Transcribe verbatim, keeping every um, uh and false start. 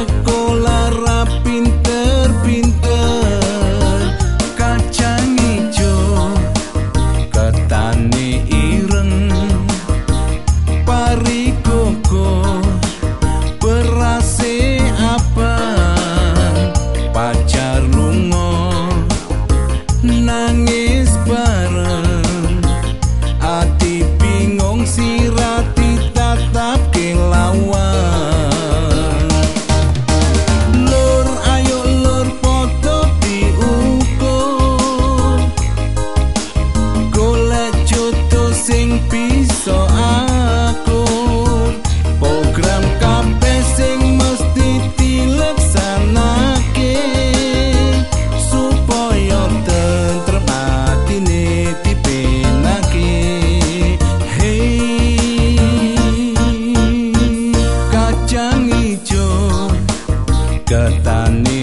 sekolah ra pinter-pinter, kacang ijo ketane ireng, pari koko berase abang, pacar lunga nangis bareng, ati bingung sirati tatap kelawan. Lur ayo lur foto diukur, golek jodoh sing bisa akur, program kabeh sing mesti dileksanake supaya tentrem atine dipenake. Hey, kacang ijo ketane